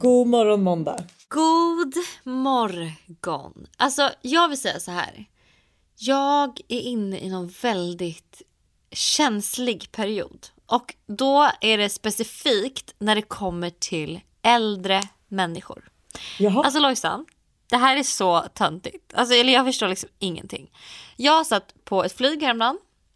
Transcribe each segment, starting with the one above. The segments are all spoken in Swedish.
God morgon måndag. God morgon. Alltså jag vill säga så här. Jag är inne i någon väldigt känslig period. Och då är det specifikt när det kommer till äldre människor. Jaha. Alltså Lojsan, det här är så töntigt. Alltså, eller jag förstår liksom ingenting. Jag satt på ett flyg häromdagen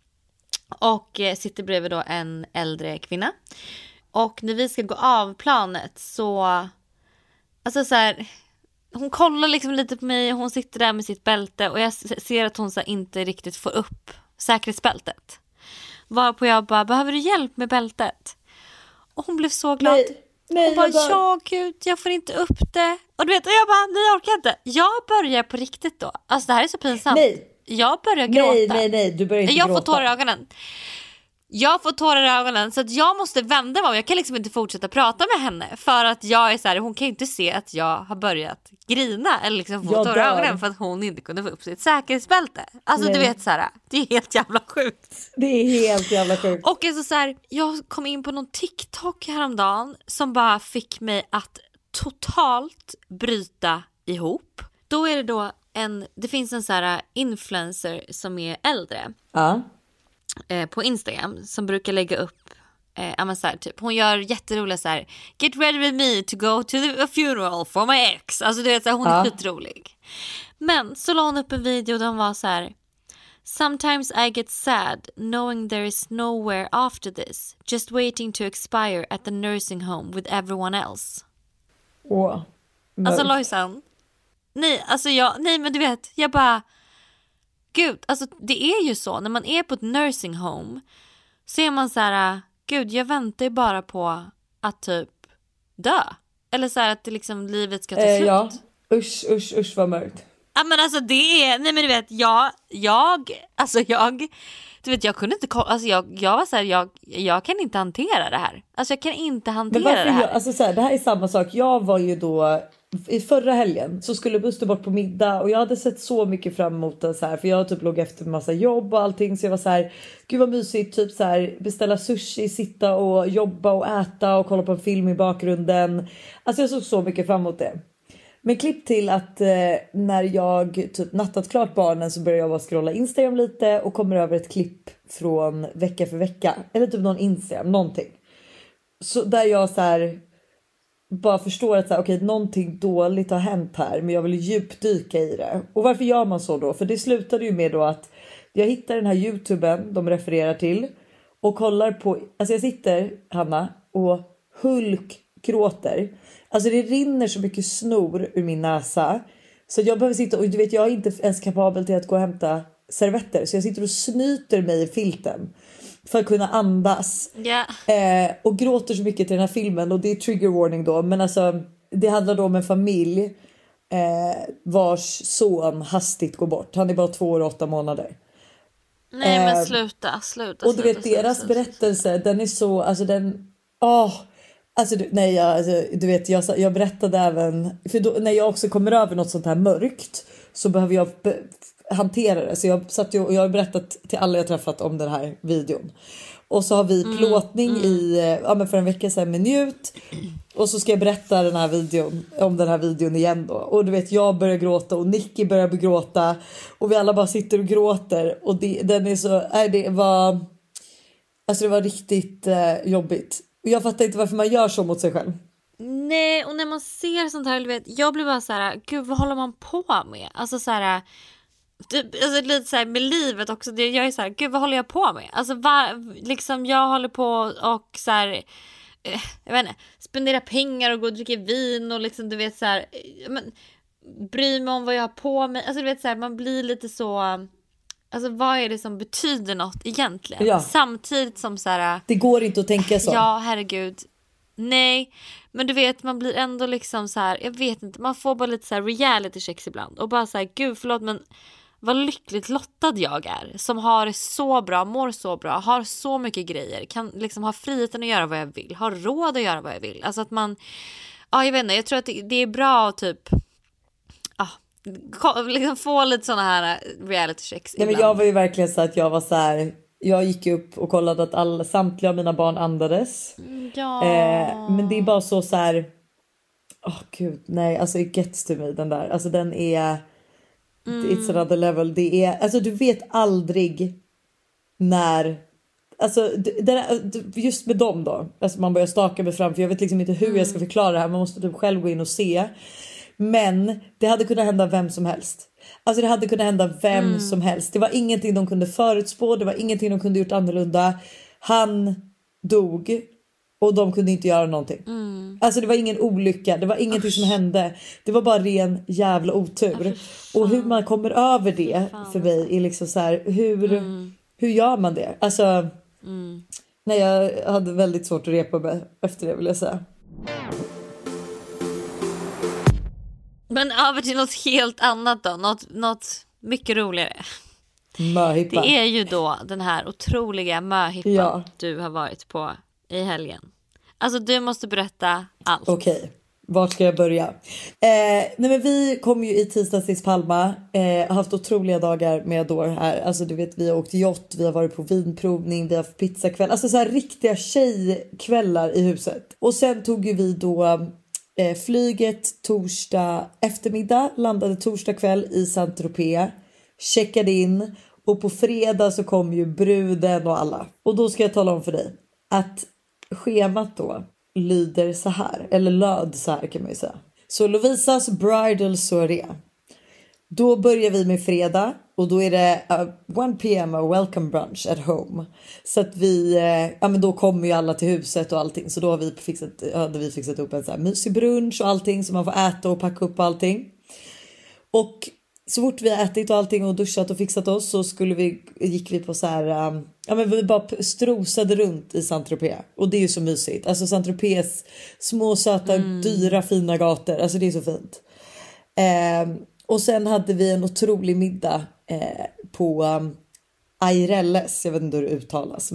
och sitter bredvid då en äldre kvinna. Och när vi ska gå av planet så... Alltså så här, hon kollar liksom lite på mig och hon sitter där med sitt bälte och jag ser att hon så här inte riktigt får upp säkerhetsbältet. Varpå jag bara, behöver du hjälp med bältet? Och hon blev så glad. Nej, hon bara, ja gud, jag får inte upp det. Och du vet, och jag bara, nej jag orkar inte. Jag börjar på riktigt då. Alltså det här är så pinsamt. Nej. Jag börjar gråta. Nej, du börjar inte jag gråta. Får tårar i ögonen. Jag får tårar i ögonen så att jag måste vända mig om. Jag kan liksom inte fortsätta prata med henne. För att jag är så här, hon kan ju inte se att jag har börjat grina. Eller liksom få tårar i ögonen för att hon inte kunde få upp sitt säkerhetsbälte. Alltså du vet så här, det är helt jävla sjukt. Det är helt jävla sjukt. Och alltså, så här, jag kom in på någon TikTok häromdagen som bara fick mig att totalt bryta ihop. Då är det då det finns en så här influencer som är äldre. Ja. På Instagram som brukar lägga upp så här, typ, hon gör jätteroliga så här, get ready with me to go to a funeral for my ex. Alltså du vet så här, hon är skitrolig. Men så la hon upp en video där hon var så här: sometimes I get sad knowing there is nowhere after this, just waiting to expire at the nursing home with everyone else. Alltså Lojsan, nej men du vet, jag bara gud, alltså det är ju så när man är på ett nursing home så är man så här, gud jag väntar ju bara på att typ dö. Eller så här att det liksom livet ska ta slut. Ja, usch vad mörkt. Ja men alltså det är, nej men du vet, du vet jag kunde inte, alltså jag var så här, jag kan inte hantera det här. Alltså jag kan inte hantera det här. Alltså så här, det här är samma sak. Jag var ju då i förra helgen så skulle Buster bort på middag och jag hade sett så mycket fram emot det så här, för jag typ låg efter en massa jobb och allting, så jag var så här, gud vad mysigt, typ så här, beställa sushi, sitta och jobba och äta och kolla på en film i bakgrunden. Alltså jag såg så mycket fram emot det. Men klipp till att när jag typ nattat klart barnen så börjar jag bara scrolla Instagram lite och kommer över ett klipp från vecka för vecka eller typ någon Instagram, någonting. Så där jag så här bara förstår att så här, okej, någonting dåligt har hänt här, men jag vill djupdyka i det. Och varför gör man så då? För det slutade ju med då att jag hittar den här YouTuben de refererar till och kollar på, alltså jag sitter, Hanna, och hulkgråter. Alltså det rinner så mycket snor ur min näsa så jag behöver sitta, och du vet jag är inte ens kapabel till att gå och hämta servetter, så jag sitter och snyter mig i filten för att kunna andas. Och gråter så mycket till den här filmen. Och det är trigger warning då. Men alltså det handlar då om en familj vars son hastigt går bort. Han är bara 2 år och 8 månader. Nej men sluta. Och du vet deras berättelse, den är så, alltså den, alltså du vet jag berättade även, för då, när jag också kommer över något sånt här mörkt så behöver jag hantera det. Så jag satt och jag har berättat till alla jag träffat om den här videon. Och så har vi plåtning men för en vecka sedan med Njut. Och så ska jag berätta om den här videon igen då. Och du vet, jag börjar gråta och Nicky börjar gråta. Och vi alla bara sitter och gråter. Och den är så, det var riktigt jobbigt. Och jag fattar inte varför man gör så mot sig själv. Nej, och när man ser sånt här, du vet, jag blir bara så här, gud vad håller man på med? Alltså så här, alltså lite så här med livet också. Jag är så här, gud vad håller jag på med? Alltså liksom jag håller på och så här, jag vet inte, spendera pengar och gå och dricka vin och liksom du vet så här, men bry mig om vad jag har på mig. Alltså du vet så här, man blir lite så, alltså vad är det som betyder något egentligen? Ja. Samtidigt som så här, det går inte att tänka så. Ja, herregud. Nej, men du vet, man blir ändå liksom så här, jag vet inte, man får bara lite så här reality checks ibland och bara så här, gud förlåt, men vad lyckligt lottad jag är som har det så bra, mår så bra, har så mycket grejer, kan liksom ha friheten att göra vad jag vill, har råd att göra vad jag vill. Alltså att man, jag vet inte, jag tror att det är bra att typ liksom få lite såna här reality checks. Nej, men jag var ju verkligen så att jag var så här, jag gick upp och kollade att samtliga av mina barn andades. Ja. Men det är bara så här, Gud, nej, alltså it gets to me den där. Alltså den är it's another level. Det är, alltså du vet aldrig när, alltså just med dem då, alltså man börjar staka mig fram, för jag vet liksom inte hur jag ska förklara det här. Man måste typ själv gå in och se. Men det hade kunnat hända vem som helst. Alltså det hade kunnat hända vem som helst. Det var ingenting de kunde förutspå. Det var ingenting de kunde gjort annorlunda. Han dog och de kunde inte göra någonting. Alltså det var ingen olycka. Det var ingenting som hände. Det var bara ren jävla otur. Och hur man kommer över det för mig är liksom så här, hur gör man det? Alltså nej, jag hade väldigt svårt att repa mig efter det, vill jag säga. Men över till något helt annat då. Något mycket roligare. Möhippa. Det är ju då den här otroliga möhippan du har varit på i helgen. Alltså du måste berätta allt. Okej, vart ska jag börja? Nej men vi kom ju i tisdags till Palma. Har haft otroliga dagar med Adore här. Alltså du vet, vi har åkt yacht, vi har varit på vinprovning, vi har haft pizzakväll. Alltså så här riktiga tjejkvällar i huset. Och sen tog ju vi då flyget torsdag eftermiddag, landade torsdag kväll i Saint-Tropez, checkade in och på fredag så kom ju bruden och alla. Och då ska jag tala om för dig att schemat då lyder så här, eller löd så här kan man ju säga. Så Lovisas bridal soirée, då börjar vi med fredag och då är det 1 p.m. a welcome brunch at home. Så att vi, men då kommer ju alla till huset och allting. Så då hade vi fixat upp en så här mysig brunch och allting, så man får äta och packa upp allting. Och så fort vi har ätit och allting och duschat och fixat oss så gick vi på så här, men vi bara strosade runt i Saint-Tropez. Och det är ju så mysigt. Alltså Saint-Tropez små söta dyra fina gator. Alltså det är så fint. Och sen hade vi en otrolig middag på Airelles. Jag vet inte hur det uttalas.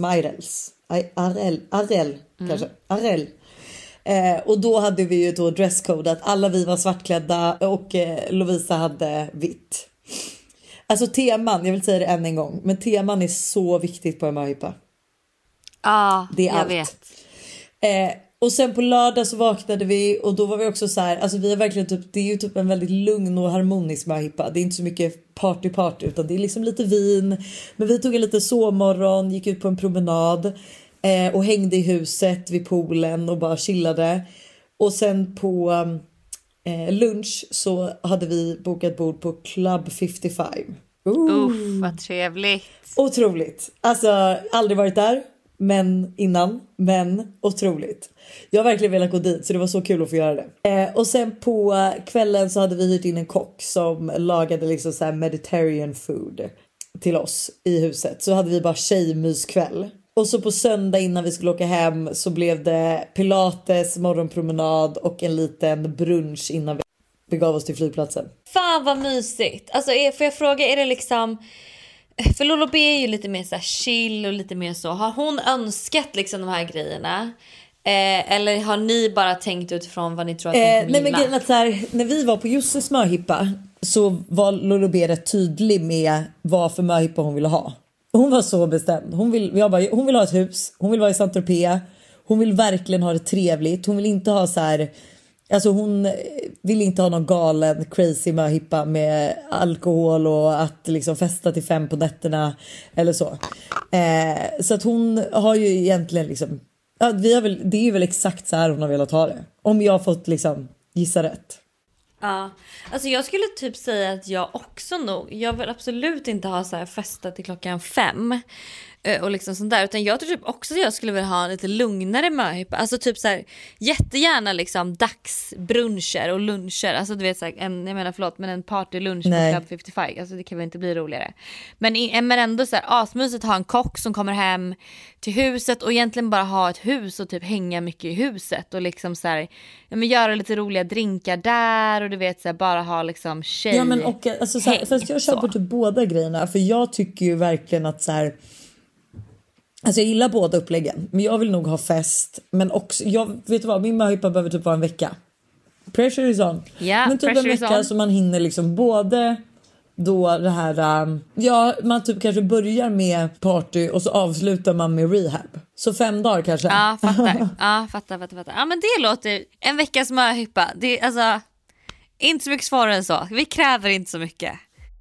Arel kanske. Arel. Och då hade vi ju då dresscode att alla vi var svartklädda och Lovisa hade vitt. Alltså teman, jag vill säga det än en gång, men teman är så viktigt på en möhippa. Ja, det är jag allt. vet. Och sen på lördag så vaknade vi och då var vi också så här, alltså vi har verkligen typ, det är ju typ en väldigt lugn och harmonisk möhippa. Det är inte så mycket party utan det är liksom lite vin. Men vi tog en lite sovmorgon, gick ut på en promenad och hängde i huset vid poolen och bara chillade. Och sen på lunch så hade vi bokat bord på Club 55. Vad trevligt. Otroligt. Alltså aldrig varit där. Men otroligt. Jag har verkligen velat gå dit, så det var så kul att få göra det. Och sen på kvällen så hade vi hyrt in en kock som lagade liksom så här Mediterranean food till oss i huset. Så hade vi bara tjejmyskväll. Och så på söndag innan vi skulle åka hem så blev det pilates, morgonpromenad och en liten brunch innan vi begav oss till flygplatsen. Fan vad mysigt. Alltså får jag fråga, är det liksom... För Lolo B är ju lite mer så här chill och lite mer så. Har hon önskat liksom de här grejerna? Eller har ni bara tänkt utifrån vad ni tror att hon kommer nej, men grejen att så här, när vi var på Jusses möhippa så var Lolo B rätt tydlig med vad för möhippa hon ville ha. Hon var så bestämd. Hon vill ha ett hus. Hon vill vara i Saint-Tropez. Hon vill verkligen ha det trevligt. Hon vill inte ha så här... Alltså hon vill inte ha någon galen crazy möhippa med alkohol och att liksom festa till 5 på nätterna eller så. Så att hon har ju egentligen liksom... Ja, det är väl exakt så här hon har velat ha det. Om jag har fått liksom gissa rätt. Ja, alltså jag skulle typ säga att jag också nog, jag vill absolut inte ha så här festa till 5 och liksom sånt där, utan jag tror typ också att jag skulle vilja ha en lite lugnare möhippa, alltså typ så här jättegärna liksom dagsbruncher och luncher, alltså du vet så här, en partylunch på Club 55, alltså det kan väl inte bli roligare, men ändå så här asmysigt ha en kock som kommer hem till huset och egentligen bara ha ett hus och typ hänga mycket i huset och liksom så här, göra lite roliga drinkar där och du vet så här, bara ha liksom tjej. Ja men och alltså så här, fast jag köper typ båda grejerna, för jag tycker ju verkligen att så här, alltså jag gillar båda uppläggen, men jag vill nog ha fest, men också jag vet vad, min möhippa behöver typ vara en vecka. Pressure is on. Yeah, men typ en vecka så man hinner liksom både då det här, man typ kanske börjar med party och så avslutar man med rehab. Så 5 dagar kanske? Ja, fattar. Ja, fattar. Ja, men det låter en veckas möhippa. Det är alltså inte så mycket svårare än så. Vi kräver inte så mycket.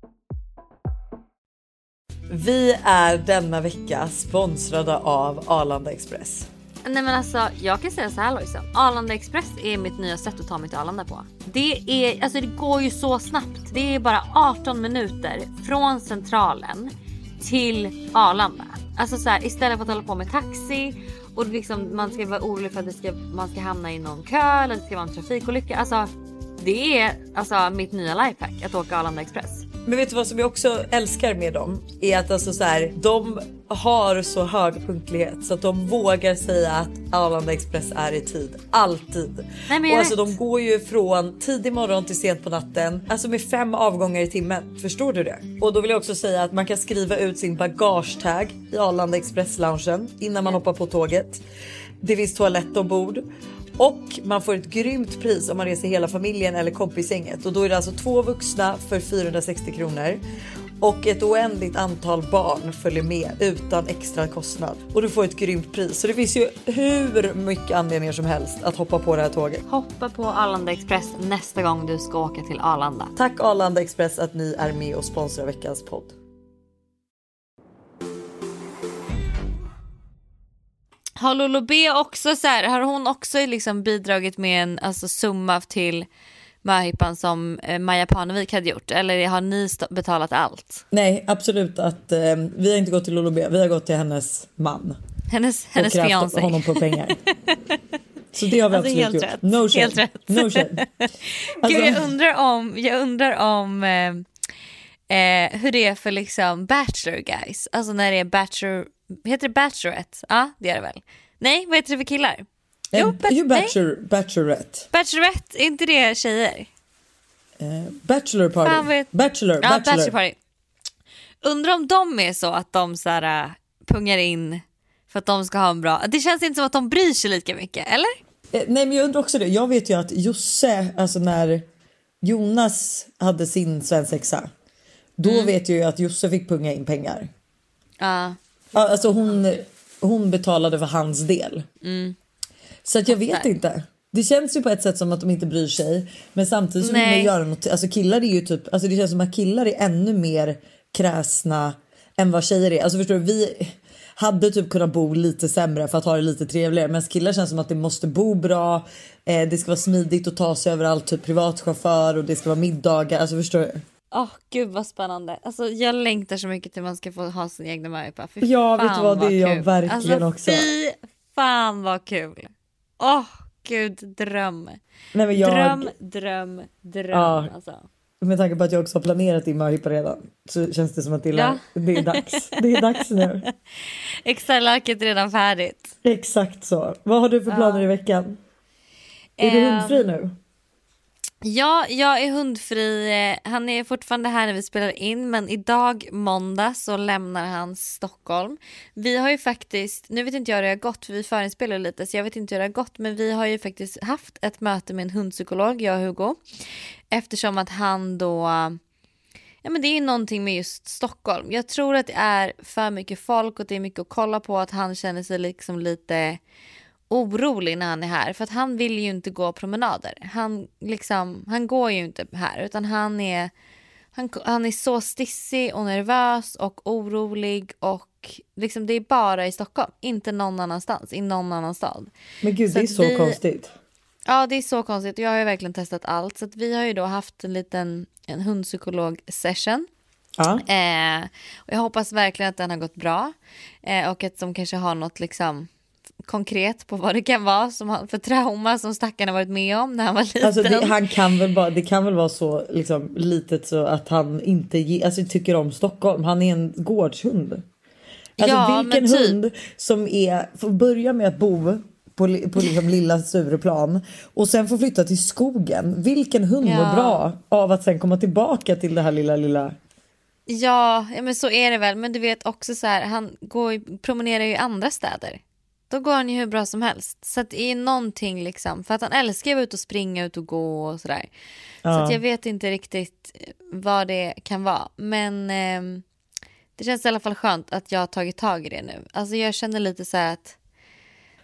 Vi är denna vecka sponsrade av Arlanda Express. Nej, men alltså, jag kan säga så här, Lojsan. Arlanda Express är mitt nya sätt att ta mig till Arlanda på. Det går ju så snabbt. Det är bara 18 minuter från centralen till Arlanda. Alltså så här, istället för att hålla på med taxi och liksom, man ska vara orolig för att man ska hamna i någon kö eller det ska vara en trafikolycka. Alltså, det är alltså mitt nya lifehack att åka Arlanda Express. Men vet du vad som jag också älskar med dem? Är att alltså så här, de har så hög punktlighet så att de vågar säga att Arlanda Express är i tid. Alltid. Nej, men och alltså de går ju från tidig morgon till sent på natten. Alltså med 5 avgångar i timmen. Förstår du det? Och då vill jag också säga att man kan skriva ut sin bagagetag i Arlanda Express-loungen innan man hoppar på tåget. Det finns toalett ombord. Och man får ett grymt pris om man reser hela familjen eller kompisgänget. Och då är det alltså 2 vuxna för 460 kronor. Och ett oändligt antal barn följer med utan extra kostnad. Och du får ett grymt pris. Så det finns ju hur mycket anledningar som helst att hoppa på det här tåget. Hoppa på Arlanda Express nästa gång du ska åka till Arlanda. Tack Arlanda Express att ni är med och sponsrar veckans podd. Har Lolo B också så här, har hon också liksom bidragit med en summa till möhippan som Maja Parnevik hade gjort? Eller har ni betalat allt? Nej, absolut att vi har inte gått till Lolo B. Vi har gått till hennes man. Hennes fiancé. Honom på pengar. Så det har vi absolut helt gjort. Rätt. No shame. Helt rätt. No shame. Gud, jag undrar om hur det är för liksom bachelor guys. Alltså när det är bachelor, heter det bachelorette? Ja, det är det väl. Nej, vad heter det för killar? Bachelorette. Bachelorette, är inte det tjejer? Bachelor party. Bachelor party. Undrar om de är så att de så här, pungar in för att de ska ha en bra... Det känns inte som att de bryr sig lika mycket, eller? Nej, men jag undrar också det. Jag vet ju att Josse, alltså när Jonas hade sin svensexa, då vet jag ju att Josse fick punga in pengar. Ja. Alltså hon betalade för hans del. Så att jag vet inte. Det känns ju på ett sätt som att de inte bryr sig. Men samtidigt så vill man göra något. Alltså killar är ju typ, alltså det känns som att killar är ännu mer kräsna än vad tjejer är. Alltså förstår du, vi hade typ kunnat bo lite sämre för att ha det lite trevligare. Men killar känns som att det måste bo bra. Det ska vara smidigt att ta sig överallt, typ privatchaufför, och det ska vara middagar. Alltså förstår du? Gud vad spännande. Alltså jag längtar så mycket till man ska få ha sin egna möhippa. Ja, vet du vad, det är jag verkligen också. Fy fan vad kul. Gud, dröm. Nej, men Dröm. Ja. Alltså. Med tanke på att jag också har planerat din möhippa redan, så känns det som att det är dags. Det är dags nu. Excel-arket är redan färdigt. Exakt så. Vad har du för planer i veckan? Är du hundfri nu? Ja, jag är hundfri. Han är fortfarande här när vi spelar in, men idag måndag så lämnar han Stockholm. Vi har ju faktiskt, nu vet inte jag hur det har gått för vi förinspelar lite så jag vet inte hur det har gått, men vi har ju faktiskt haft ett möte med en hundpsykolog, jag och Hugo. Eftersom att han då, ja men det är ju någonting med just Stockholm. Jag tror att det är för mycket folk och det är mycket att kolla på, att han känner sig liksom lite orolig när han är här, för att han vill ju inte gå promenader. Han går ju inte här, utan han är så stissig och nervös och orolig, och liksom det är bara i Stockholm, inte någon annanstans, i någon annan stad. Men gud, det är så konstigt. Ja, det är så konstigt. Jag har ju verkligen testat allt, så att vi har ju då haft en hundpsykolog session. Ja. Och jag hoppas verkligen att den har gått bra, och att de kanske har något liksom konkret på vad det kan vara som för trauma som stackaren har varit med om när han var liten. Alltså det kan väl vara så liksom litet så att han inte tycker om Stockholm. Han är en gårdshund. Alltså ja, vilken hund som får börja med att bo på liksom lilla Stureplan och sen får flytta till skogen. Vilken hund mår bra av att sen komma tillbaka till det här lilla. Ja, men så är det väl. Men du vet också så här, han promenerar ju i andra städer. Då går han ju hur bra som helst. Så att det är någonting liksom. För att han älskar att vara ut och springa, ut och gå och sådär. Ja. Så att jag vet inte riktigt vad det kan vara. Men det känns i alla fall skönt att jag har tagit tag i det nu. Alltså jag känner lite så här att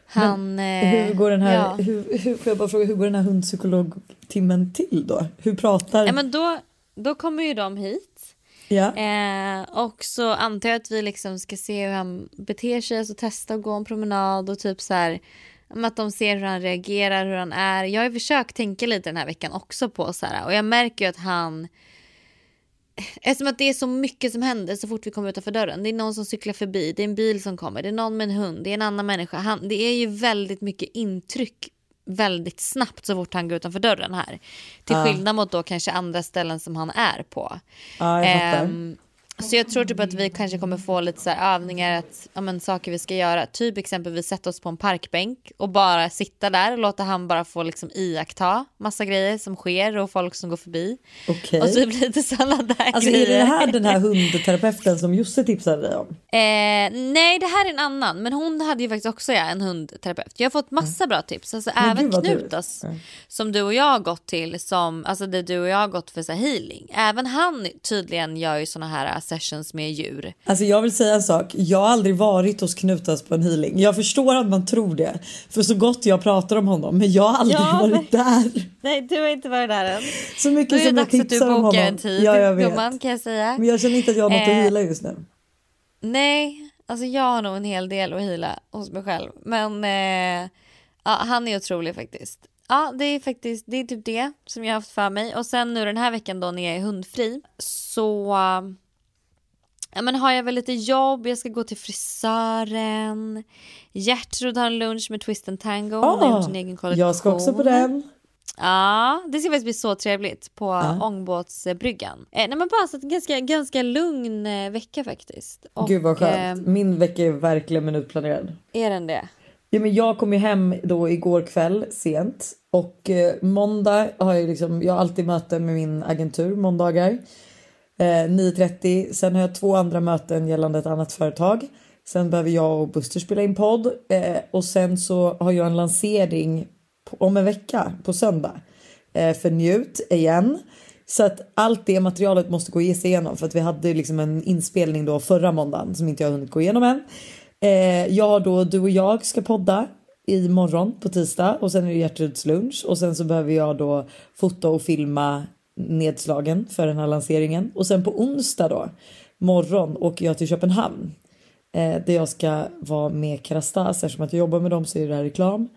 Hur går den här, hur får jag bara fråga, hur går den här hundpsykologtimmen till då? Hur pratar? Ja, men då kommer ju de hit. Ja. Och så antar jag att vi liksom ska se hur han beter sig, alltså testa att gå en promenad och typ så här, att de ser hur han reagerar, hur han är. Jag har ju försökt tänka lite den här veckan också på så här, och jag märker ju att han, eftersom att det är så mycket som händer så fort vi kommer utanför dörren. Det är någon som cyklar förbi, det är en bil som kommer, det är någon med en hund, det är en annan människa. Det är ju väldigt mycket intryck väldigt snabbt så fort han går utanför dörren här. Till skillnad mot då kanske andra ställen som han är på. Ja, jag fattar. Så jag tror typ att vi kanske kommer få lite så här övningar, att, ja, men, saker vi ska göra. Typ exempelvis sätta oss på en parkbänk och bara sitta där och låta han bara få liksom iaktta massa grejer som sker och folk som går förbi. Okay. Och så blir det sådana där alltså, grejer. är det här den här hundterapeuten som Josse tipsade dig om? Nej, det här är en annan. Men hon hade ju faktiskt också en hundterapeut. Jag har fått massa bra tips. Alltså, även Knutas som du och jag har gått till, som, alltså det du och jag har gått för så här, healing. Även han tydligen gör ju såna här sessions med djur. Alltså jag vill säga en sak. Jag har aldrig varit hos Knutas på en healing. Jag förstår att man tror det. För så gott jag pratar om honom. Men jag har aldrig varit där. Nej, du har inte varit där än. Så mycket som jag tipsar om honom. En tid, ja, jag vet. Gumman, kan jag säga. Men jag känner inte att jag har något att heala just nu. Nej, alltså jag har nog en hel del att heala hos mig själv. Men ja, han är otrolig faktiskt. Ja, det är typ det som jag har haft för mig. Och sen nu den här veckan då när jag är hundfri, så ja, men har jag väl lite jobb. Jag ska gå till frisören. Gertrud har en lunch med Twist and Tango. Hon har gjort sin egen kollektion. Jag ska också på den. Ja, det ska faktiskt bli så trevligt på Ångbåtsbryggan. Nej, men bara så att ganska lugn vecka faktiskt. Och, gud vad skönt. Min vecka är verkligen minutplanerad. Är den det? Ja, men jag kom ju hem då igår kväll sent. Och måndag har jag har alltid möten med min agentur måndagar. 9:30. Sen har jag 2 andra möten gällande ett annat företag. Sen behöver jag och Buster spela in podd. Och sen så har jag en lansering om en vecka på söndag. För Njut igen. Så att allt det materialet måste gå igenom. För att vi hade liksom en inspelning då förra måndagen som inte jag har hunnit gå igenom än. Du och jag ska podda imorgon på tisdag. Och sen är det Gertruds lunch. Och sen så behöver jag då fota och filma nedslagen för den här lanseringen. Och sen på onsdag då, morgon, åker jag till Köpenhamn. Där jag ska vara med Karastas. Eftersom att jag jobbar med dem så är det här reklam.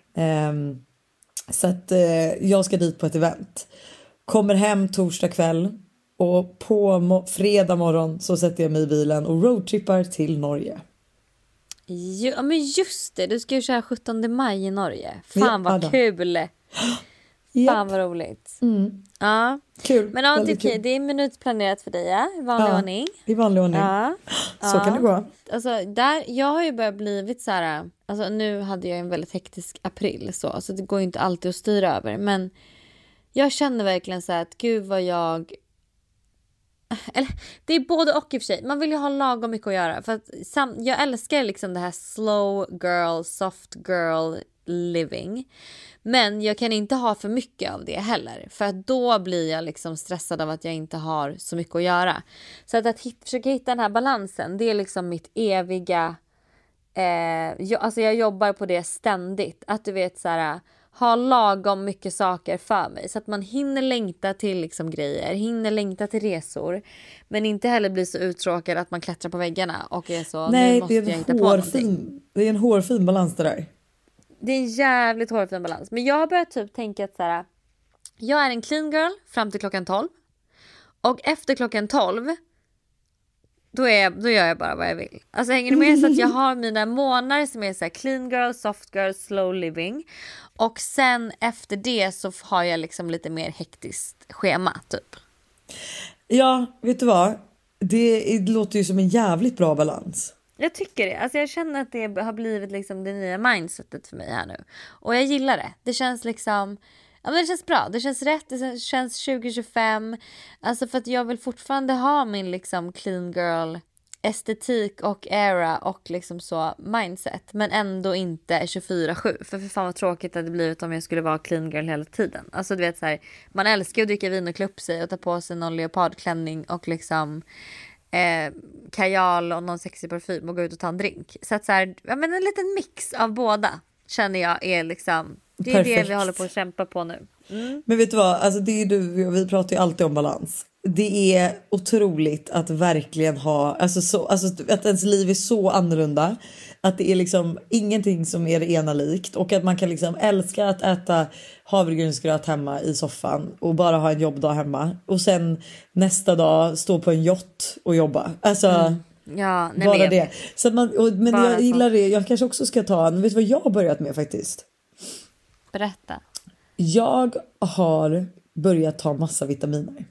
Så att jag ska dit på ett event. Kommer hem torsdag kväll. Och på fredag morgon så sätter jag mig i bilen och roadtrippar till Norge. Ja, men just det, du ska ju köra 17 maj i Norge. Fan vad kul. Fan vad roligt. Ja. Kul. Men ja, det är minutplanerat för dig, ja? I vanlig ordning. I vanlig ordning. Ja. Så kan det gå. Alltså, jag har ju börjat blivit så här. Alltså, nu hade jag en väldigt hektisk april. Så det går ju inte alltid att styra över. Men jag känner verkligen så här att gud vad jag... Eller, det är både och i och för sig. Man vill ju ha lagom mycket att göra. För att jag älskar liksom det här slow girl, soft girl living. Men jag kan inte ha för mycket av det heller. För att då blir jag liksom stressad av att jag inte har så mycket att göra. Så att försöka hitta den här balansen, det är liksom mitt eviga... jag jobbar på det ständigt. Att du vet så här... Ha lagom mycket saker för mig. Så att man hinner längta till liksom grejer. Hinner längta till resor. Men inte heller bli så uttråkad att man klättrar på väggarna. Och är så, nej, nu måste jag hitta på någonting. Det är en hårfin balans det där. Det är en jävligt hårfin balans. Men jag har börjat typ tänka att så här, jag är en clean girl fram till klockan 12. Och efter klockan 12 då gör jag bara vad jag vill. Alltså hänger du med, så att jag har mina månader som är så här clean girl, soft girl, slow living. Och sen efter det så har jag liksom lite mer hektiskt schema typ. Ja, vet du vad? Det låter ju som en jävligt bra balans. Jag tycker det. Alltså jag känner att det har blivit liksom det nya mindsetet för mig här nu. Och jag gillar det. Det känns liksom... Ja, men det känns bra. Det känns rätt. Det känns 2025. Alltså för att jag vill fortfarande ha min liksom clean girl estetik och era och liksom så mindset. Men ändå inte 24/7. För fan vad tråkigt det hade blivit om jag skulle vara clean girl hela tiden. Alltså du vet så här, man älskar att dricka vin och klä upp sig och ta på sig någon leopardklänning och liksom kajal och någon sexig parfym och gå ut och ta en drink. Så att så här, ja, men en liten mix av båda känner jag är liksom, det är Perfekt. det vi håller på att kämpa på nu. Men vet du vad, alltså det är du och vi pratar ju alltid om balans. Det är otroligt att verkligen ha, alltså att ens liv är så annorlunda. Att det är liksom ingenting som är det ena likt. Och att man kan liksom älska att äta havregrynsgröt hemma i soffan och bara ha en jobbdag hemma. Och sen nästa dag stå på en yacht och jobba. Alltså Ja, nej, bara men det. Så att men bara jag gillar det. Jag kanske också ska ta en, vet du vad jag har börjat med faktiskt? Berätta. Jag har börjat ta massa vitaminer.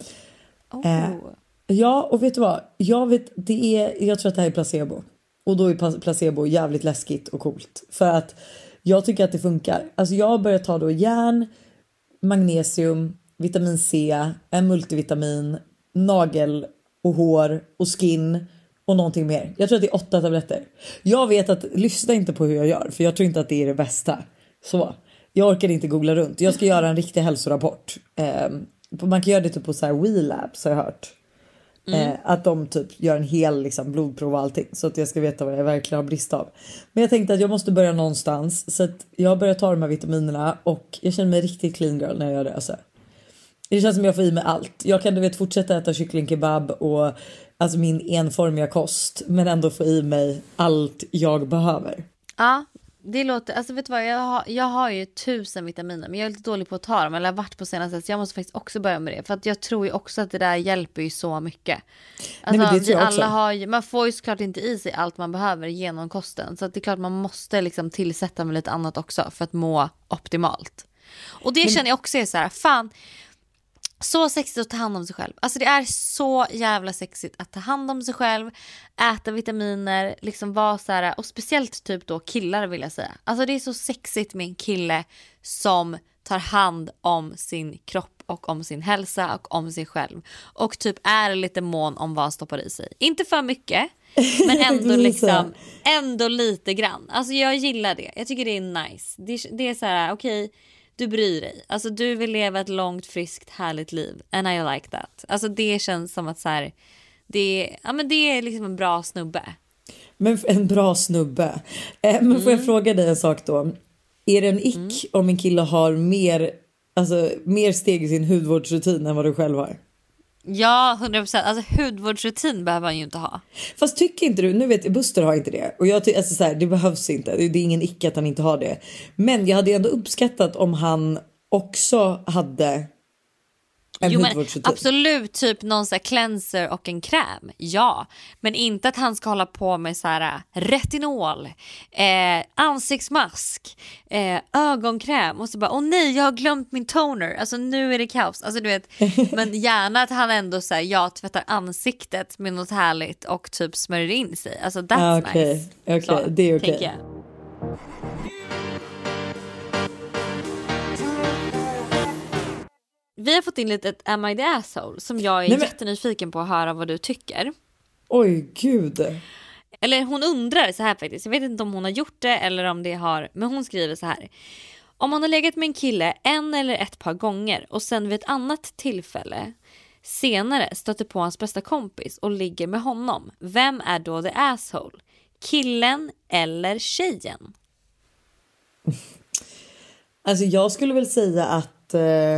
Ja, och vet du vad? Jag tror att det här är placebo. Och då är placebo jävligt läskigt och coolt. För att jag tycker att det funkar. Alltså jag har börjat ta då järn, magnesium, vitamin C, en multivitamin, nagel och hår och skin och någonting mer. Jag tror att det är 8 tabletter. Jag vet att, lyssna inte på hur jag gör, för jag tror inte att det är det bästa. Så, jag orkar inte googla runt. Jag ska göra en riktig hälsorapport. Man kan göra det typ på så här WeLabs har jag hört. Att de typ gör en hel liksom, blodprov och allting. Så att jag ska veta vad jag verkligen har brist av. Men jag tänkte att jag måste börja någonstans. Så att jag har börjat ta de här vitaminerna. Och jag känner mig riktigt clean girl när jag gör det. Alltså. Det känns som jag får i mig allt. Jag kan fortsätta äta kycklingkebab och alltså min enformiga kost. Men ändå få i mig allt jag behöver. Ja, det låter, alltså vet du vad, jag har ju 1000 vitaminer, men jag är lite dålig på att ta dem, eller har varit på senaste, så jag måste faktiskt också börja med det, för att jag tror ju också att det där hjälper ju så mycket. Alltså, Nej, men det tror jag också. alla har ju, man får ju såklart inte i sig allt man behöver genom kosten, så att det är klart man måste liksom tillsätta med lite annat också för att må optimalt. Och det känner jag också är så här, fan, så sexigt att ta hand om sig själv. Alltså det är så jävla sexigt att ta hand om sig själv, äta vitaminer, liksom vara så här, och speciellt typ då killar vill jag säga. Alltså det är så sexigt med en kille som tar hand om sin kropp och om sin hälsa och om sig själv. Och typ är lite mån om vad han stoppar i sig. Inte för mycket, men ändå liksom, ändå lite grann. Alltså jag gillar det. Jag tycker det är nice. Det är så här, okej, du bryr dig. Alltså du vill leva ett långt, friskt, härligt liv. And I like that. Alltså det känns som att så här, det är liksom en bra snubbe. Men en bra snubbe. Men får jag fråga dig en sak då? Är det en ick om en kille har mer steg i sin hudvårdsrutin än vad du själv har? Ja, 100%. Alltså hudvårdsrutin behöver han ju inte ha. Fast tycker inte du, nu vet jag, Buster har inte det. Och jag tycker alltså så här, det behövs inte. Det är ingen ick att han inte har det. Men jag hade ändå uppskattat om han också hade en hudvårdsrutin. Absolut, typ någon så här cleanser och en kräm. Ja, men inte att han ska hålla på med så här retinol, ansiktsmask, ögonkräm och så bara, åh nej, jag har glömt min toner. Alltså nu är det kaos. Alltså du vet, men gärna att han ändå så här, tvättar ansiktet med något härligt och typ smörjer in sig. Alltså that's nice. Okej, det är okej. Okay. Vi har fått in lite ett Am I the asshole som jag är jättenyfiken på att höra vad du tycker. Oj, gud. Eller hon undrar så här faktiskt. Jag vet inte om hon har gjort det eller om det har. Men hon skriver så här. Om man har legat med en kille en eller ett par gånger och sen vid ett annat tillfälle senare stöter på hans bästa kompis och ligger med honom. Vem är då the asshole? Killen eller tjejen? Alltså jag skulle väl säga att...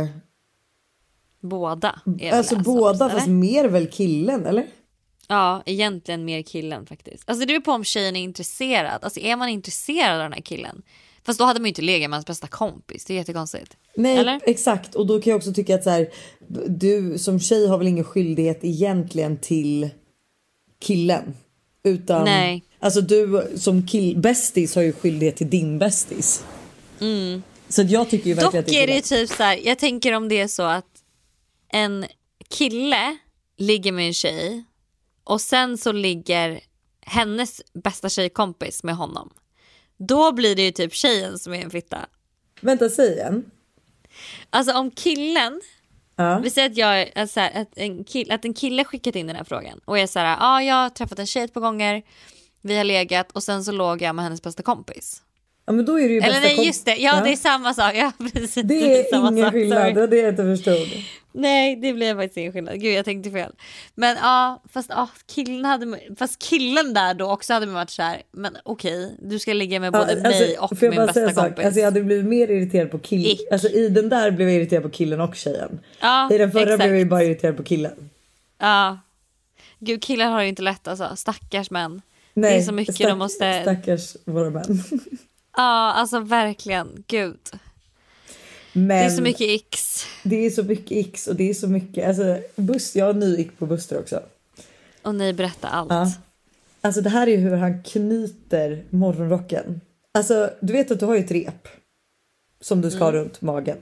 båda. Alltså båda, fast mer väl killen, eller? Ja, egentligen mer killen faktiskt. Alltså det är på om tjejen är intresserad. Alltså är man intresserad av den här killen? Fast då hade man ju inte legat med hans bästa kompis. Det är jättekonstigt. Nej, eller? Exakt. Och då kan jag också tycka att så här, du som tjej har väl ingen skyldighet egentligen till killen. Utan, nej. Alltså du som bästis har ju skyldighet till din bästis. Så jag tycker ju verkligen dock att det är det typ så här, jag tänker om det är så att en kille ligger med en tjej och sen så ligger hennes bästa tjejkompis med honom. Då blir det ju typ tjejen som är en fitta. Vänta, säg igen. Alltså om killen, vi säger att jag är så här, att en kille skickat in den här frågan och är så här, jag har träffat en tjej ett par gånger, vi har legat och sen så låg jag med hennes bästa kompis. Ja, men då är det ju bästa eller nej, just det. Ja, det är samma sak. Ja, precis. Det är ingen skillnad, det är det jag inte förstod. Nej, det blev faktiskt ingen skillnad. Gud, jag tänkte fel. Men ja, fast killen där då också hade man varit så här. Men okej, du ska ligga med både mig och min bästa kompis. Alltså jag hade blivit mer irriterad på killen. Alltså i den där blev jag irriterad på killen och tjejen. I den förra blev jag bara irriterad på killen. Ja. Gud, killar har ju inte lätt alltså. Stackars män. Nej, det är så mycket de måste... Stackars våra män. Ja, alltså verkligen. Gud. Men det är så mycket X. Det är så mycket X och det är så mycket... Alltså, jag har ny ick på Buster också. Och ni berättar allt. Ja. Alltså det här är hur han knyter morgonrocken. Alltså du vet att du har ju ett rep. Som du ska ha runt magen.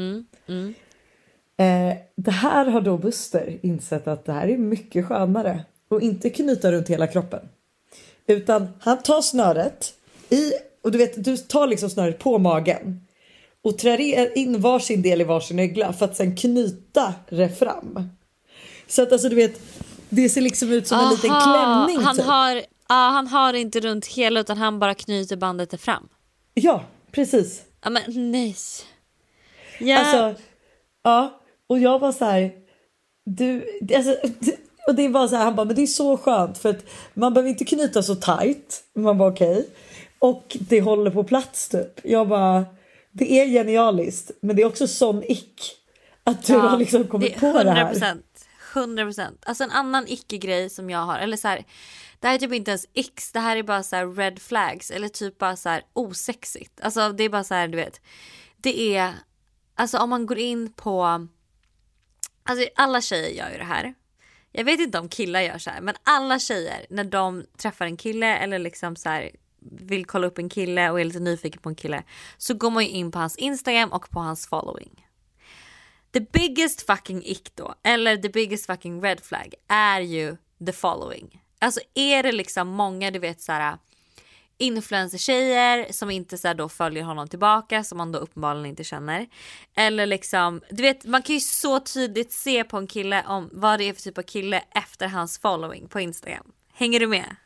Det här har då Buster insett att det här är mycket skönare. Och inte knyta runt hela kroppen. Utan han tar snöret och du tar liksom snöret på magen. Och trär in varsin del i varsin ögla för att sen knyta det fram. Så att alltså du vet, det ser liksom ut som en liten klänning. Han har inte runt hela utan han bara knyter bandet fram. Ja, precis. Ja men nej. Ja. Alltså, ja. Och jag var så här, och det var så här, han bara, men det är så skönt för att man behöver inte knyta så tight. Man bara okej. Och det håller på plats typ. Jag bara, det är genialiskt, men det är också sån ick att du har liksom kommit på det här. 100%. Alltså en annan icke-grej som jag har, eller så här, det här är typ inte ens icks, det här är bara så här red flags eller typ bara så här osexigt. Alltså det är bara så här, du vet. Det är, alltså om man går in på, alltså alla tjejer gör ju det här. Jag vet inte om killar gör så här, men alla tjejer när de träffar en kille eller liksom så här vill kolla upp en kille och är lite nyfiken på en kille, så går man ju in på hans Instagram och på hans following. The biggest fucking ick då, eller the biggest fucking red flag är ju the following. Alltså är det liksom många, du vet så här influencer-tjejer som inte så här då följer honom tillbaka, som man då uppenbarligen inte känner. Eller liksom, du vet, man kan ju så tydligt se på en kille om vad det är för typ av kille efter hans following på Instagram. Hänger du med?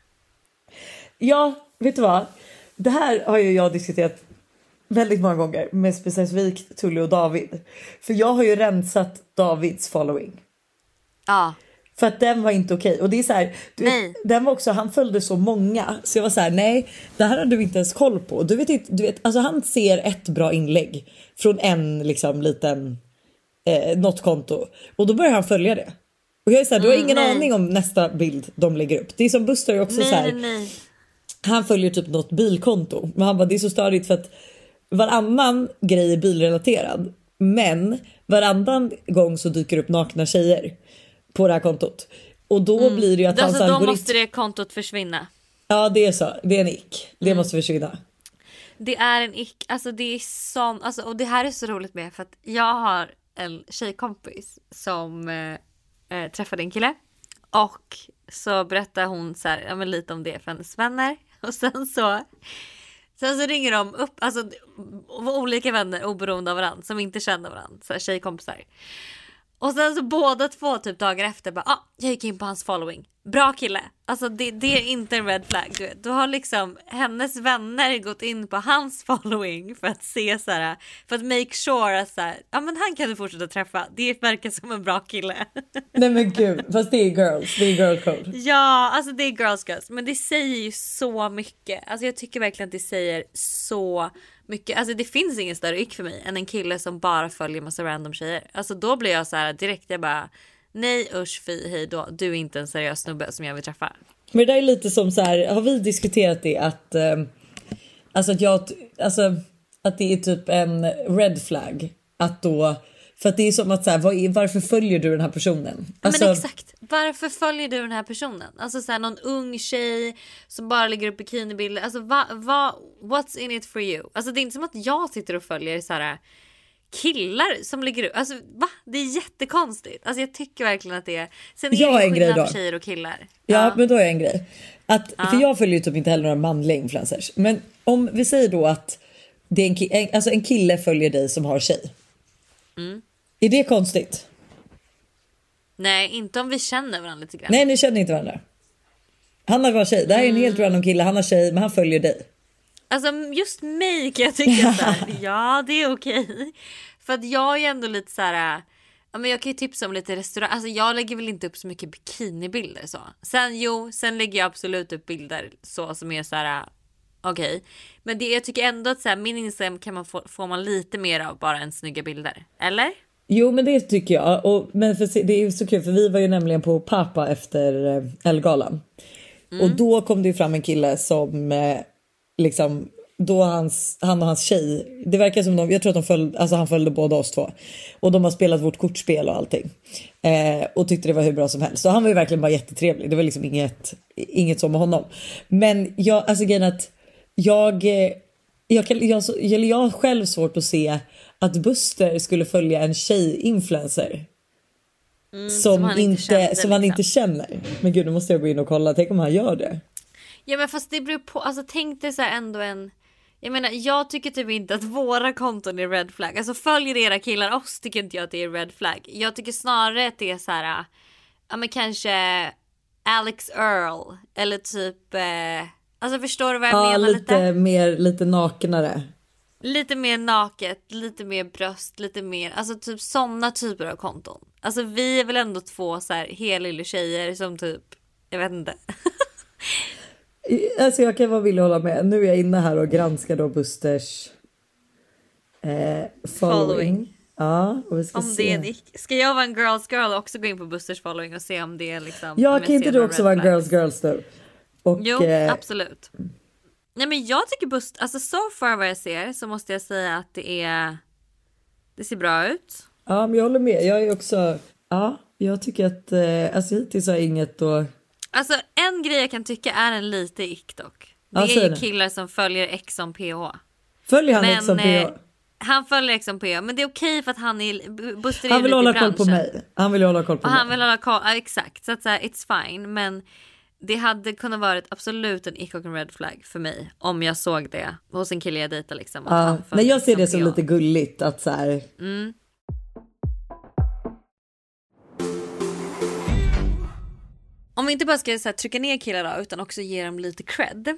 Ja, vet du vad? Det här har ju jag diskuterat väldigt många gånger med specifikt Tully och David. För jag har ju rensat Davids following. Ja. För att den var inte okej. Och det är så här, den var också, han följde så många. Så jag var så här, nej, det här har du inte ens koll på. Du vet, alltså han ser ett bra inlägg från en liksom liten något konto. Och då börjar han följa det. Och jag är så här, du har ingen aning om nästa bild de lägger upp. Det är som Buster också så här. Nej. Han följer typ något bilkonto. Men han bara, det är så störigt för att varannan grej är bilrelaterad. Men varannan gång så dyker upp nakna tjejer på det här kontot. Och då blir det ju att hans algoritm... Då måste det kontot försvinna. Ja, det är så. Det är en ick. Det måste försvinna. Det är en ick. Alltså det är sån... Alltså, och det här är så roligt med. För att jag har en tjejkompis som träffade en kille. Och så berättar hon så här, ja, men lite om det för hennes vänner. Och sen så ringer de upp, alltså olika vänner oberoende av varandra som inte känner varandra, så här, tjejkompisar. Och sen så båda två typ dagar efter bara, jag gick in på hans following. Bra kille. Alltså det är inte en red flag, du vet. Då har liksom hennes vänner gått in på hans following för att se så här, för att make sure att så här, ja men han kan du fortsätta träffa. Det verkar som en bra kille. Nej men gud, fast det är girls, det är girl code. Ja, alltså det är girls, men det säger ju så mycket. Alltså jag tycker verkligen att det säger så mycket. Alltså det finns ingen större ick för mig än en kille som bara följer massa random tjejer. Alltså då blir jag så här direkt, jag bara, nej usch fy hej då, du är inte en seriös snubbe som jag vill träffa. Men det är lite som så här, har vi diskuterat det att alltså att det är typ en red flag att då, för att det är som att så här, varför följer du den här personen? Alltså, men exakt, varför följer du den här personen? Alltså så här, någon ung tjej som bara lägger upp bikinibilder. Alltså what's in it for you? Alltså det är inte som att jag sitter och följer så här killar som lägger upp. Alltså va? Det är jättekonstigt. Alltså jag tycker verkligen att det är. Sen är det skillnad på tjejer och killar. Ja, men då är en grej. För jag följer ju typ inte heller några manliga influencers. Men om vi säger då att det är en kille följer dig som har tjej. Är det konstigt? Nej, inte om vi känner varandra lite grann. Nej, ni känner inte varandra. Han har bara tjej. Det här är en helt random kille. Han har tjej, men han följer dig. Alltså just mig kan jag tycka så här, ja det är okej. För att jag är ändå lite så här, Ja, men jag kan ju tipsa om lite restaurang. Alltså jag lägger väl inte upp så mycket bikinibilder så. Sen lägger jag absolut upp bilder så som är så här. Okej. Men jag tycker ändå att så här, min Instagram kan får man lite mer av bara än snygga bilder. Eller? Jo, men det tycker jag. Men det är ju så kul, för vi var ju nämligen på Papa efter Ellegalan. Och då kom det ju fram en kille som liksom, då han och hans tjej, det verkar som jag tror att han följde båda oss två. Och de har spelat vårt kortspel och allting. Och tyckte det var hur bra som helst. Så han var ju verkligen bara jättetrevlig. Det var liksom inget så med honom. Men grejen att jag har själv svårt att se att Buster skulle följa en tjej-influencer som han inte känner. Men gud, nu måste jag gå in och kolla. Tänk om han gör det. Ja, men fast det beror på. Alltså tänk dig så här ändå jag menar, jag tycker typ inte att våra konton är red flag. Alltså följer era killar oss tycker inte jag att det är red flag. Jag tycker snarare att det är så här, ja men kanske Alex Earl eller typ alltså förstår du vad jag menar? Lite naknare. Lite mer naket, lite mer bröst, lite mer, alltså typ såna typer av konton. Alltså vi är väl ändå två så här helylle tjejer som typ, jag vet inte. Alltså jag kan vara villig hålla med. Nu är jag inne här och granskar då Busters following. Ja, och vi ska se. Ska jag vara en girls girl och också gå in på Busters following och se om det är liksom. Ja, kan inte du också vara en girls då? Jo, absolut. Nej, men jag tycker Buster, alltså so far vad jag ser så måste jag säga att det ser bra ut. Ja, men jag håller med. Jag är också, jag tycker att alltså hittills har jag inget då. Alltså en grej jag kan tycka är en lite ick dock. Det är ju killar som följer Exxon PH. Följer han Exxon PH? Han följer Exxon PH, men det är okej för att han är Buster, han vill hålla koll på mig. Han vill hålla koll på mig. Han vill hålla koll, exakt. Så att säga, it's fine, men det hade kunnat vara absolut en ick och en red flag för mig om jag såg det hos en kille jag dejtar liksom. Men jag ser det som lite gulligt att så här. Om vi inte bara ska så här, trycka ner killar då, utan också ge dem lite cred.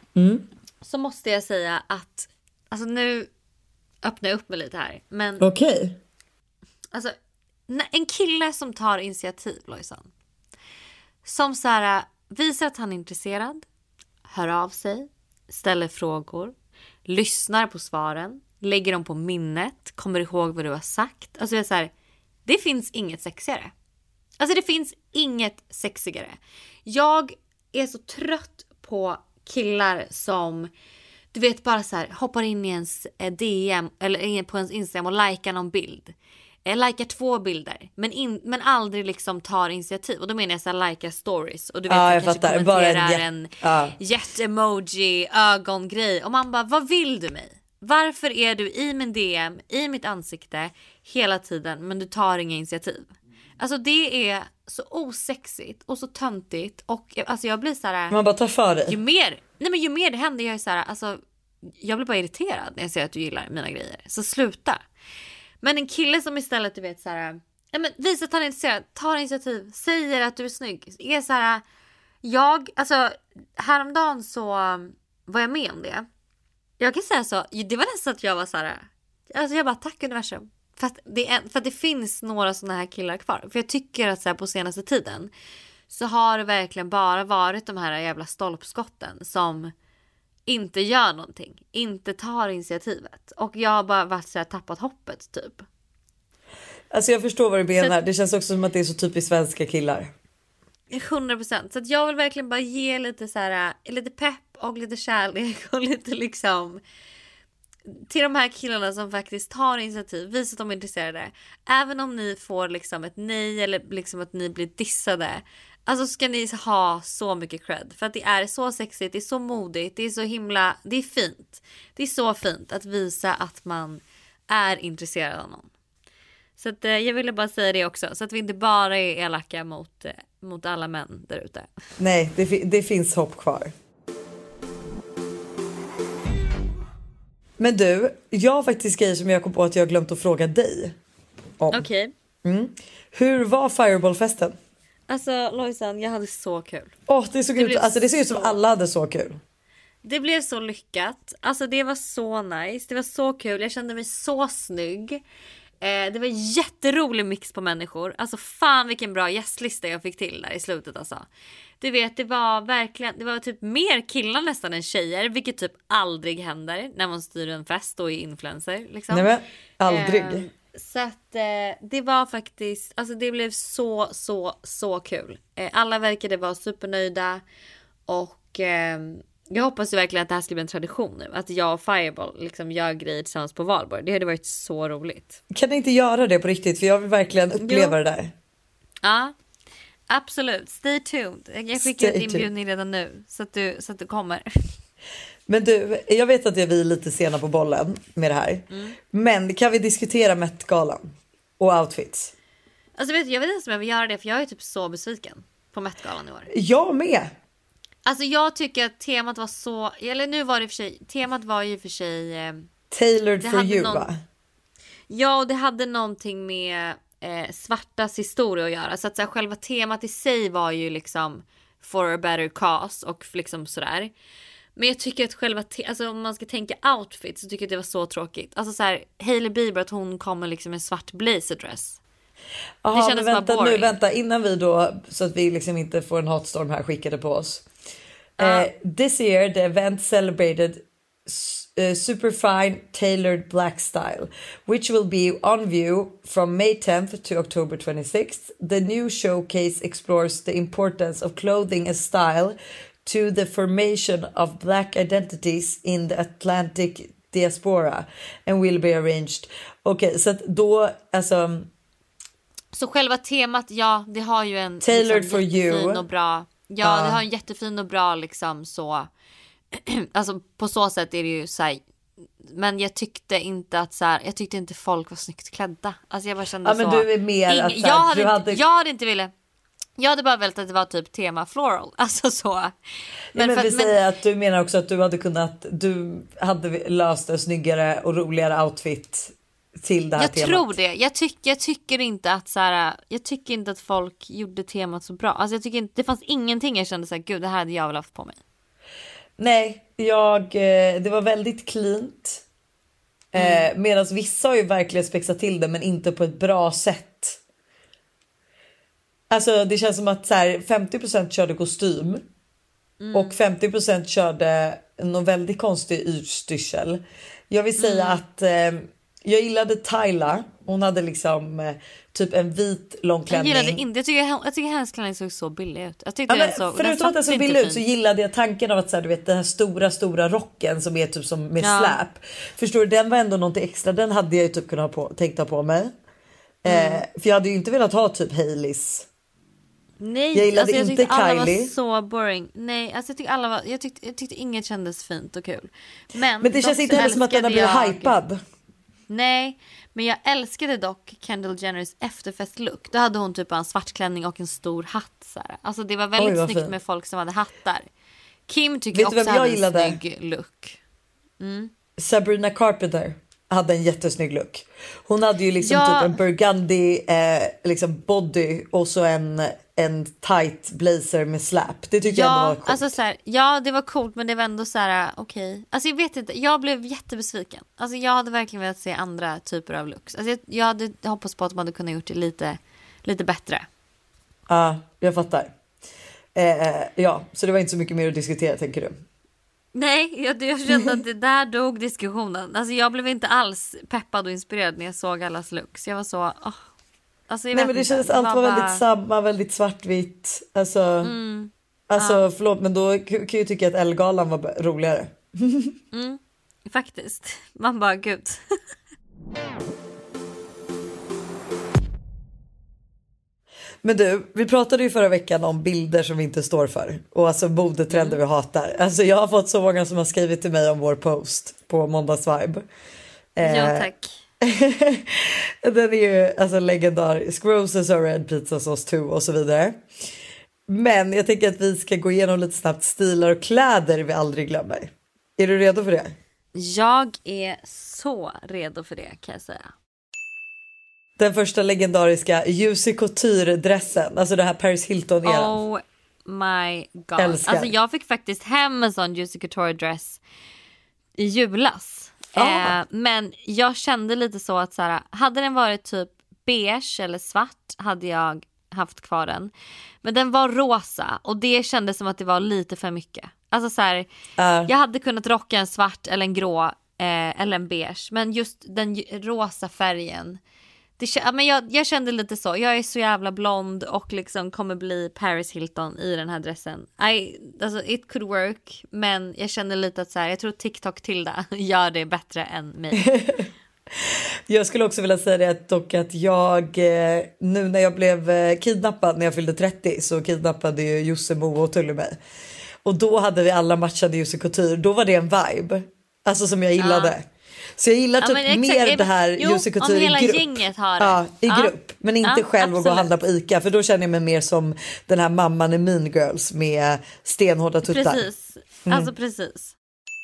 Så måste jag säga att alltså nu öppnar jag upp mig lite här. Men okej. Alltså en kille som tar initiativ, Lojsan. Som så här visar att han är intresserad, hör av sig, ställer frågor, lyssnar på svaren, lägger dem på minnet, kommer ihåg vad du har sagt. Alltså det är så här, det finns inget sexigare. Alltså det finns inget sexigare. Jag är så trött på killar som, du vet, bara så här hoppar in i ens DM eller på ens Instagram och likar någon bild. Likar 2 bilder men aldrig liksom tar initiativ. Och då menar jag så här, likar stories. Och du vet, jag kanske fattar. kommenterar en jätte-emoji, ögongrej. Och man bara, vad vill du mig? Varför är du i min DM, i mitt ansikte hela tiden, men du tar inga initiativ? Alltså det är så osexigt och så töntigt. Och alltså jag blir så här, man bara tar för dig. Ju mer det händer, jag är så här, alltså jag blir bara irriterad när jag ser att du gillar mina grejer. Så sluta. Men en kille som istället, du vet så här, ja men visar att han är intresserad, tar initiativ, säger att du är snygg, är så här, alltså häromdagen så var jag med om det. Jag kan säga så, det var nästan att jag var så här, alltså jag bara tack universum. För att det finns några såna här killar kvar. För jag tycker att så här, på senaste tiden så har det verkligen bara varit de här jävla stolpskotten som inte gör någonting, inte tar initiativet. Och jag har bara varit så här, tappat hoppet typ. Alltså jag förstår vad du menar. Det känns också som att det är så typiskt svenska killar. 100%. Så att jag vill verkligen bara ge lite så här, lite pepp och lite kärlek och lite liksom till de här killarna som faktiskt tar initiativ, visar att de är intresserade. Även om ni får liksom ett nej eller liksom att ni blir dissade, alltså ska ni ha så mycket cred. För att det är så sexigt, det är så modigt, det är så himla, det är fint. Det är så fint att visa att man är intresserad av någon. Så att jag ville bara säga det också, så att vi inte bara är elaka mot alla män där ute. Nej, det finns hopp kvar. Men du, jag har faktiskt grejer som jag kom på att jag har glömt att fråga dig om. Okej. Hur var Fireball-festen? Alltså Lojsan, jag hade så kul. Det såg ut, alltså det ser ut som alla hade så kul. Det blev så lyckat. Alltså det var så nice. Det var så kul. Jag kände mig så snygg. Det var jätterolig mix på människor. Alltså fan vilken bra gästlista jag fick till där i slutet alltså. Du vet, det var typ mer killar nästan än tjejer, vilket typ aldrig händer när man styr en fest och är influencer liksom. Nej men, aldrig. Så att det var faktiskt, alltså det blev så kul. Alla verkade vara supernöjda och jag hoppas ju verkligen att det här ska bli en tradition nu. Att jag och Fireball liksom gör grejer tillsammans på valborg. Det hade varit så roligt. Kan ni inte göra det på riktigt? För jag vill verkligen uppleva det där. Ja, absolut. Stay tuned. Jag skickar ett inbjudning redan nu. Så att du kommer. Men du, jag vet att vi är lite sena på bollen med det här. Men kan vi diskutera Met-galan och outfits? Alltså jag vet inte om jag vill göra det. För jag är typ så besviken på Met-galan i år. Jag med. Alltså jag tycker att temat var så... Eller nu var det för sig... Temat var ju för sig... Tailored for you, va? Ja, och det hade någonting med svartas historia att göra. Så att så här, själva temat i sig var ju liksom for a better cause och liksom sådär. Men jag tycker att själva... Alltså om man ska tänka outfit så tycker jag att det var så tråkigt. Alltså så här, Hailey Bieber, att hon kommer liksom en svart blazerdress. Jaha, men vänta, innan vi då, så att vi liksom inte får en hatstorm här skickade på oss. This year the event celebrated superfine tailored black style, which will be on view from May 10th to October 26th. The new showcase explores the importance of clothing and style to the formation of black identities in the Atlantic diaspora and will be arranged. Okej, så att då, alltså... Så själva temat, ja, det har ju en tailored liksom, for you och bra. Ja, det har en jättefin och bra liksom så. Alltså på så sätt är det ju så här, men jag tyckte inte att så här, jag tyckte inte folk var snyggt klädda. Alltså jag bara kände så. Ja, men du är mer att jag hade inte velat. Jag hade bara velat att det var typ tema floral. Alltså så. Men vi säger att du menar också att du hade löst en snyggare och roligare outfit till det här temat. Jag tror det. Jag tycker inte att så här, jag tycker inte att folk gjorde temat så bra. Alltså jag tycker inte, det fanns ingenting jag kände så här, gud, det här hade jag väl haft på mig. Nej, det var väldigt cleant. Medan vissa har ju verkligen spexat till det, men inte på ett bra sätt. Alltså det känns som att så här, 50% körde kostym och 50% körde någon väldigt konstig utstyrsel. Jag vill säga att jag gillade Tyla. Hon hade liksom typ en vit lång klänning. Jag gillade inte. Jag tycker hennes klänning såg så billig ut. Jag tyckte förutom att den såg billig ut så gillade jag tanken av att så här, du vet, den här stora rocken som är typ som med släp. Förstår du, den var ändå något extra. Den hade jag ju typ kunnat tänkt ha på mig. För jag hade ju inte velat ha typ Haileys. Nej, jag gillade jag inte alla Kylie. Var så boring. Nej, alltså jag tyckte inget kändes fint och kul. Men det känns inte heller som att den har blivit hypad. Nej, men jag älskade dock Kendall Jenners efterfestlook. Då hade hon typ en svart klänning och en stor hatt så här. Alltså det var väldigt snyggt fin. Med folk som hade hattar. Kim tycker jag också hade en snygg look. Sabrina Carpenter hade en jättesnygg look. Hon hade ju liksom typ en burgundy liksom body och så en tight blazer med slap. Det tyckte jag var coolt. Alltså så här, ja, det var coolt, men det var ändå så här okej. Alltså jag vet inte, jag blev jättebesviken. Alltså jag hade verkligen velat se andra typer av looks. Alltså jag hade hoppats på att man hade kunnat gjort det lite bättre. Ja, jag fattar. Ja, så det var inte så mycket mer att diskutera, tänker du? Nej, jag kände att det där dog diskussionen. Alltså jag blev inte alls peppad och inspirerad när jag såg allas looks. Jag var så... Alltså, nej, men det kändes allt var väldigt samma, väldigt svartvitt. Alltså, förlåt, men då kan jag ju tycka att Ellegalan var roligare. Faktiskt. Man bara, gud. Men du, vi pratade ju förra veckan om bilder som vi inte står för. Och alltså modetrender vi hatar. Alltså jag har fått så många som har skrivit till mig om vår post på Måndagsvibe. Ja, tack. Den är ju alltså legendarisk. Roses are red, pizza sauce too och så vidare. Men jag tänker att vi ska gå igenom lite snabbt stilar och kläder vi aldrig glömmer. Är du redo för det? Jag är så redo för det, kan jag säga. Den första legendariska Juicy Couture-dressen. Alltså det här Paris Hilton-eran. Oh my god. Älskar. Alltså jag fick faktiskt hem en sån Juicy Couture-dress i julas. Men jag kände lite så att så här, hade den varit typ beige eller svart hade jag haft kvar den. Men den var rosa och det kändes som att det var lite för mycket. Alltså så här, jag hade kunnat rocka en svart eller en grå eller en beige. Men just den rosa färgen. Men jag kände lite så. Jag är så jävla blond och liksom kommer bli Paris Hilton i den här dressen. Alltså it could work. Men jag kände lite att så här, jag tror TikTok Tilda gör det bättre än mig. Jag skulle också vilja säga det dock att jag nu när jag blev kidnappad när jag fyllde 30 så kidnappade ju Josse, Mo och Tully mig. Och då hade vi alla matchade Jussi Couture. Då var det en vibe. Alltså som jag gillade. Så jag gillar typ mer det här Jussi Couture i grupp. Gänget har det. Ja, i grupp. Men inte själv att gå och handla på Ica. För då känner jag mig mer som den här mamman i Mean Girls med stenhårda tuttar. Precis. Alltså precis.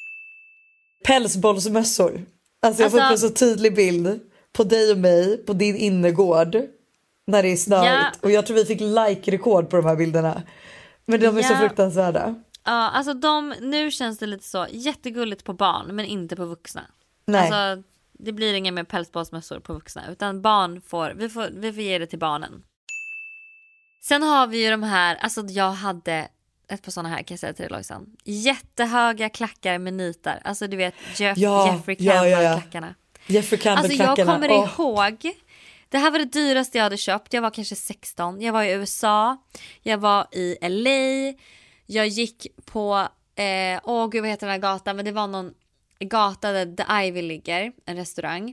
Pälsbollsmössor. Alltså jag får upp en så tydlig bild på dig och mig på din innergård när det är snöigt. Och jag tror vi fick like-rekord på de här bilderna. Men de är så fruktansvärda. Ja, alltså nu känns det lite så jättegulligt på barn men inte på vuxna. Nej. Alltså det blir inga mer pälsbollsmössor på vuxna utan barn vi får ge det till barnen. Sen har vi ju de här, alltså jag hade ett par såna här kan jag säga till dig Lojsan. Jättehöga klackar med nitar. Alltså du vet Jeffrey Campbell-klackarna. Jeffrey Campbell-klackarna. Alltså jag kommer ihåg. Det här var det dyraste jag hade köpt. Jag var kanske 16. Jag var i USA. Jag var i LA. Jag gick på gud vad heter den här gatan. Men det var någon gata där The Ivy ligger. En restaurang.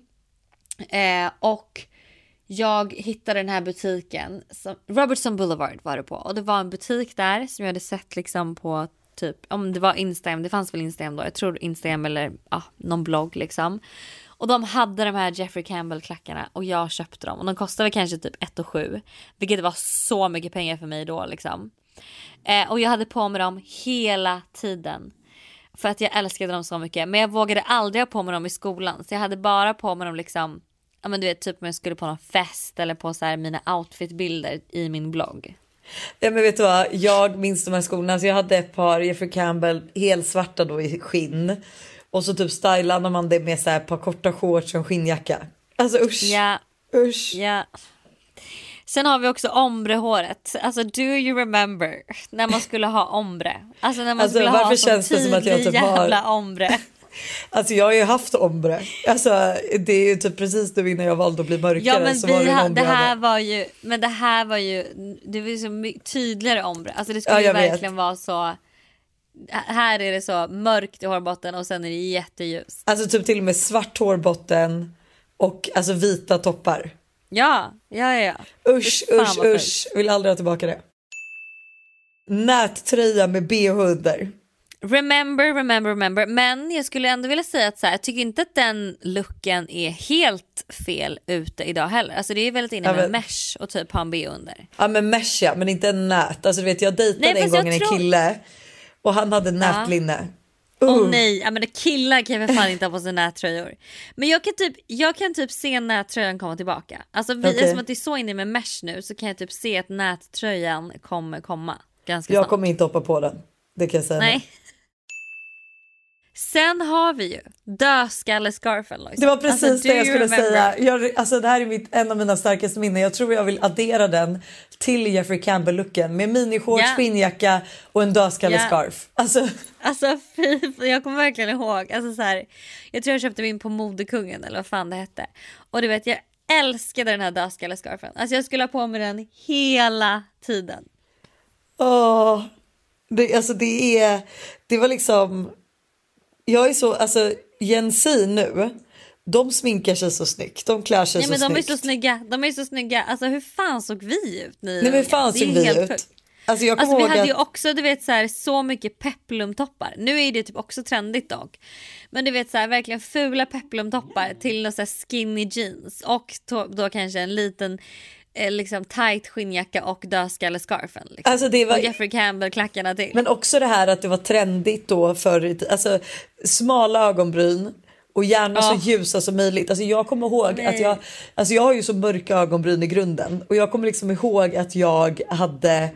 Och jag hittade den här butiken. Robertson Boulevard var det på. Och det var en butik där som jag hade sett liksom på typ, om det var Instagram. Det fanns väl Instagram då. Jag tror Instagram eller någon blogg liksom. Och de hade de här Jeffrey Campbell-klackarna. Och jag köpte dem. Och de kostade kanske typ 1 700. Vilket var så mycket pengar för mig då liksom. Och jag hade på mig dem hela tiden. För att jag älskade dem så mycket. Men jag vågade aldrig ha på mig dem i skolan. Så jag hade bara på mig dem liksom. Ja men du vet typ om jag skulle på någon fest. Eller på så här mina outfitbilder i min blogg. Ja men vet du vad, jag minns de här skorna. Så jag hade ett par Jeffrey Campbell helt svarta då i skinn. Och så typ stylade man det med så här ett par korta shorts och en skinnjacka. Alltså usch. Ja. Usch. Ja. Sen har vi också ombrehåret. Alltså do you remember när man skulle ha ombre? Alltså när man skulle ha så tydlig jävla ombre. Alltså jag har ju haft ombre. Alltså det är ju typ precis nu innan jag valde att bli mörkare. Ja men så var det en det här var ju det var ju så mycket tydligare ombre. Alltså det skulle ju verkligen vara så. Här är det så mörkt i hårbotten och sen är det jätteljust. Alltså typ till och med svart hårbotten och alltså vita toppar. Ja. Usch. Vill aldrig ha tillbaka det. Nättröja med BH under. Remember. Men jag skulle ändå vilja säga att så här, jag tycker inte att den looken är helt fel ute idag heller. Alltså det är väldigt inne med mesh och typ ha en BH under. Ja men mesh ja, men inte en nät. Alltså du vet jag dejtade en gång en kille och han hade nätlinne. Nej, ja, men killar kan ju för fan inte ha på sig nättröjor. Men jag kan typ se nättröjan komma tillbaka. Alltså eftersom att det är så inne med mesh nu så kan jag typ se att nättröjan kommer komma ganska snart. Jag kommer inte hoppa på den. Det kan jag säga. Nej. Sen har vi ju dödskallescarfen. Det var precis det jag skulle säga. Alltså det här är en av mina starkaste minnen. Jag tror jag vill addera den till Jeffrey Campbell-looken med minishorts, skinnjacka och en dödskallescarf. Alltså jag kommer verkligen ihåg. Alltså så här, jag tror jag köpte min på Modekungen eller vad fan det hette. Och du vet, jag älskade den här dödskallescarfen. Alltså jag skulle ha på mig den hela tiden. Det var liksom. Jag är så, alltså Gen Z nu, de sminkar sig så snyggt, de klär sig så snyggt. De är så snygga, alltså hur fan såg vi ut? Nej men hur fan såg vi ut? Alltså jag kommer ihåg vi hade ju också, du vet så mycket peplumtoppar. Nu är det typ också trendigt dock. Men du vet så här, verkligen fula peplumtoppar till så här skinny jeans. Och då kanske en liten liksom tight skinnjacka och dödskallescarfen liksom. Alltså det var och Jeffrey Campbell-klackarna till. Men också det här att det var trendigt då för alltså smala ögonbryn och gärna så ljusa som möjligt. Alltså jag kommer ihåg att jag har ju så mörka ögonbryn i grunden och jag kommer liksom ihåg att jag hade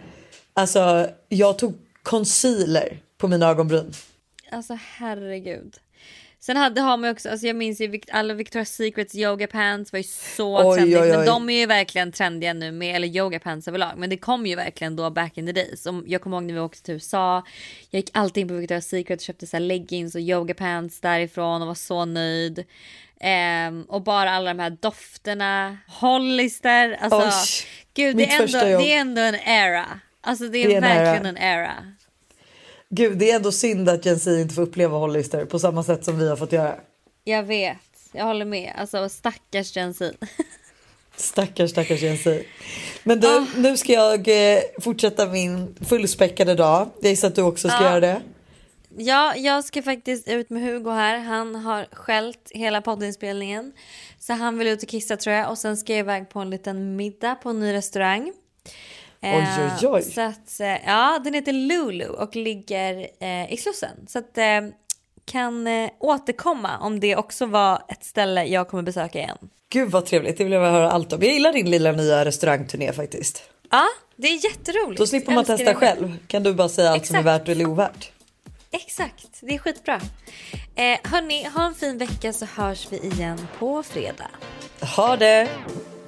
jag tog concealer på mina ögonbryn. Alltså herregud. Sen har man också, alltså jag minns ju alla Victoria's Secrets yoga pants var ju så trendigt. Men de är ju verkligen trendiga nu med, eller yoga pants överlag. Men det kom ju verkligen då back in the days. Jag kommer ihåg när vi åkte till USA. Jag gick alltid in på Victoria's Secret och köpte så här leggings och yoga pants därifrån och var så nöjd. Och bara alla de här dofterna, Hollister, alltså gud, det är ändå en era. Alltså det är verkligen en era. Gud, det är ändå synd att Gen Z inte får uppleva Hollister på samma sätt som vi har fått göra. Jag vet, jag håller med. Alltså stackars Gen Z. Stackars Gen Z. Men du, nu ska jag fortsätta min fullspäckade dag. Jag gissar att du också ska göra det. Ja, jag ska faktiskt ut med Hugo här. Han har skällt hela poddinspelningen. Så han vill ut och kissa tror jag. Och sen ska jag iväg på en liten middag på en ny restaurang. Oj. Så att, ja, den heter Lulu och ligger i Slussen. Så att kan återkomma om det också var ett ställe jag kommer besöka igen. Gud vad trevligt, det vill jag höra allt om. Jag gillar din lilla nya restaurangturné faktiskt. Ja, det är jätteroligt. Då slipper man testa själv. Kan du bara säga allt som är värt eller ovärt. Exakt, det är skitbra. Hörni, ha en fin vecka så hörs vi igen på fredag. Ha det!